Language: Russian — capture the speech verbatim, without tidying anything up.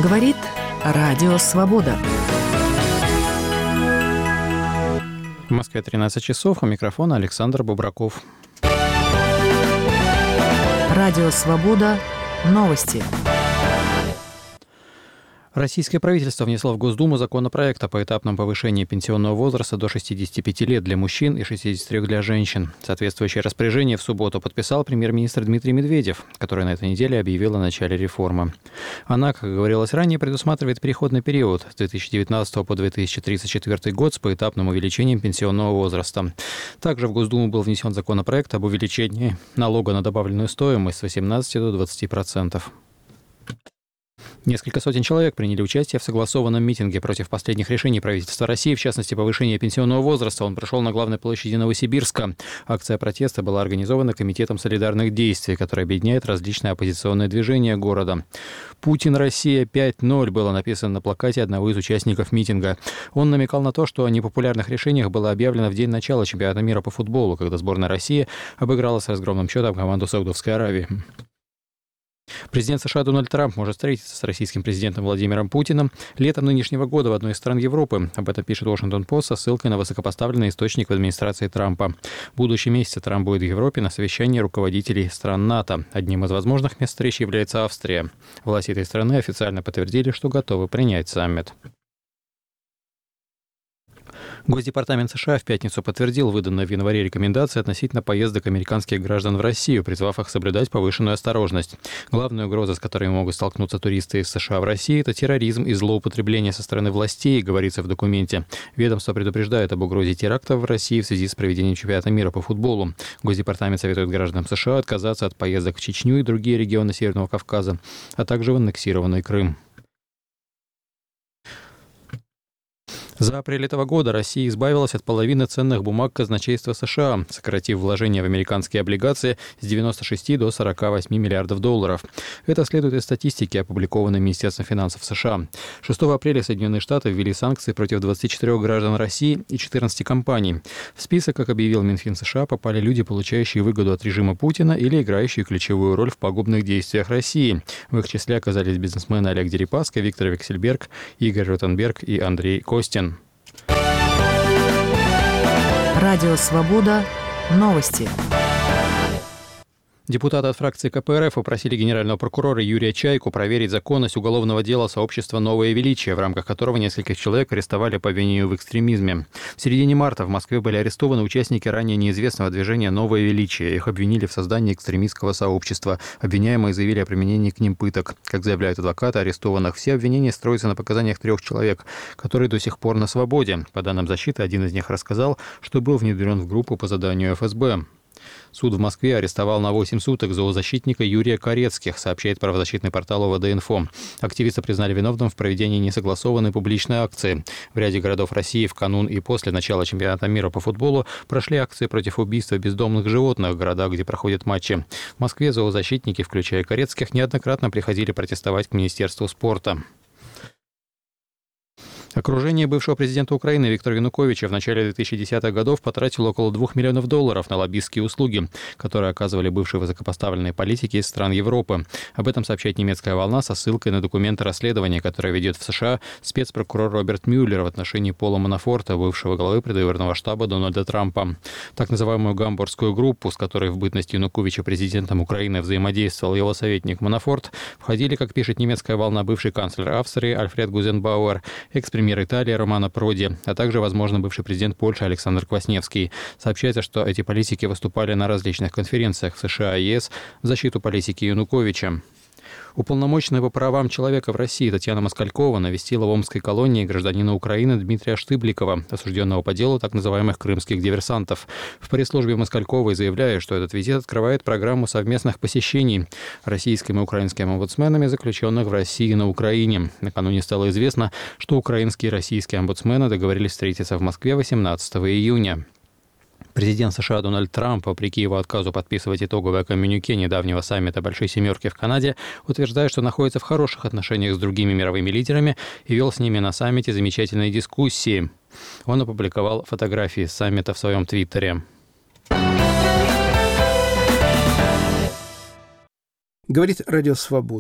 Говорит Радио Свобода. В Москве тринадцать часов. У микрофона Александр Бубраков. Радио Свобода. Новости. Российское правительство внесло в Госдуму законопроект о поэтапном повышении пенсионного возраста до шестидесяти пяти лет для мужчин и шестидесяти трёх для женщин. Соответствующее распоряжение в субботу подписал премьер-министр Дмитрий Медведев, который на этой неделе объявил о начале реформы. Она, как говорилось ранее, предусматривает переходный период с две тысячи девятнадцатого по две тысячи тридцать четвёртый год с поэтапным увеличением пенсионного возраста. Также в Госдуму был внесен законопроект об увеличении налога на добавленную стоимость с восемнадцати до двадцати процентов. Несколько сотен человек приняли участие в согласованном митинге против последних решений правительства России, в частности, повышения пенсионного возраста. Он прошел на главной площади Новосибирска. Акция протеста была организована Комитетом солидарных действий, который объединяет различные оппозиционные движения города. «Путин, Россия пять ноль» было написано на плакате одного из участников митинга. Он намекал на то, что о непопулярных решениях было объявлено в день начала чемпионата мира по футболу, когда сборная России обыграла с разгромным счетом команду Саудовской Аравии. Президент США Дональд Трамп может встретиться с российским президентом Владимиром Путиным летом нынешнего года в одной из стран Европы. Об этом пишет Washington Post со ссылкой на высокопоставленный источник в администрации Трампа. В будущем месяце Трамп будет в Европе на совещании руководителей стран НАТО. Одним из возможных мест встречи является Австрия. Власти этой страны официально подтвердили, что готовы принять саммит. Госдепартамент США в пятницу подтвердил выданные в январе рекомендации относительно поездок американских граждан в Россию, призвав их соблюдать повышенную осторожность. Главная угроза, с которой могут столкнуться туристы из США в России, это терроризм и злоупотребление со стороны властей, говорится в документе. Ведомство предупреждает об угрозе терактов в России в связи с проведением чемпионата мира по футболу. Госдепартамент советует гражданам США отказаться от поездок в Чечню и другие регионы Северного Кавказа, а также в аннексированный Крым. За апрель этого года Россия избавилась от половины ценных бумаг казначейства США, сократив вложения в американские облигации с девяноста шести до сорока восьми миллиардов долларов. Это следует из статистики, опубликованной Министерством финансов США. шестого апреля Соединенные Штаты ввели санкции против двадцати четырёх граждан России и четырнадцати компаний. В список, как объявил Минфин США, попали люди, получающие выгоду от режима Путина или играющие ключевую роль в пагубных действиях России. В их числе оказались бизнесмены Олег Дерипаска, Виктор Вексельберг, Игорь Ротенберг и Андрей Костин. Радио Свобода. Новости. Депутаты от фракции ка пэ эр эф попросили генерального прокурора Юрия Чайку проверить законность уголовного дела сообщества «Новое величие», в рамках которого нескольких человек арестовали по обвинению в экстремизме. В середине марта в Москве были арестованы участники ранее неизвестного движения «Новое величие». Их обвинили в создании экстремистского сообщества. Обвиняемые заявили о применении к ним пыток. Как заявляют адвокаты арестованных, все обвинения строятся на показаниях трех человек, которые до сих пор на свободе. По данным защиты, один из них рассказал, что был внедрен в группу по заданию эф эс бэ. Суд в Москве арестовал на восемь суток зоозащитника Юрия Корецких, сообщает правозащитный портал о вэ дэ инфо. Активиста признали виновным в проведении несогласованной публичной акции. В ряде городов России в канун и после начала чемпионата мира по футболу прошли акции против убийства бездомных животных в городах, где проходят матчи. В Москве зоозащитники, включая Корецких, неоднократно приходили протестовать к Министерству спорта. Окружение бывшего президента Украины Виктора Януковича в начале две тысячи десятых годов потратило около двух миллионов долларов на лоббистские услуги, которые оказывали бывшие высокопоставленные политики из стран Европы. Об этом сообщает немецкая «Волна» со ссылкой на документы расследования, которое ведет в США спецпрокурор Роберт Мюллер в отношении Пола Манафорта, бывшего главы предвыборного штаба Дональда Трампа. Так называемую гамбургскую группу, с которой в бытность Януковича президентом Украины взаимодействовал его советник Манафорт, входили, как пишет немецкая «Волна», бывший канцлер Австрии Альфред Гузенбауэр, экс-премьер премьер Италии Романо Проди, а также, возможно, бывший президент Польши Александр Квасневский. Сообщается, что эти политики выступали на различных конференциях в США и ЕС в защиту политики Януковича. Уполномоченная по правам человека в России Татьяна Москалькова навестила в Омской колонии гражданина Украины Дмитрия Штыбликова, осужденного по делу так называемых крымских диверсантов. В пресс-службе Москальковой заявляют, что этот визит открывает программу совместных посещений российскими и украинскими омбудсменами, заключенных в России и на Украине. Накануне стало известно, что украинские и российские омбудсмены договорились встретиться в Москве восемнадцатого июня. Президент США Дональд Трамп, вопреки его отказу подписывать итоговое коммюнике недавнего саммита «Большой семерки» в Канаде, утверждает, что находится в хороших отношениях с другими мировыми лидерами и вел с ними на саммите замечательные дискуссии. Он опубликовал фотографии с саммита в своем твиттере. Говорит Радио Свобода.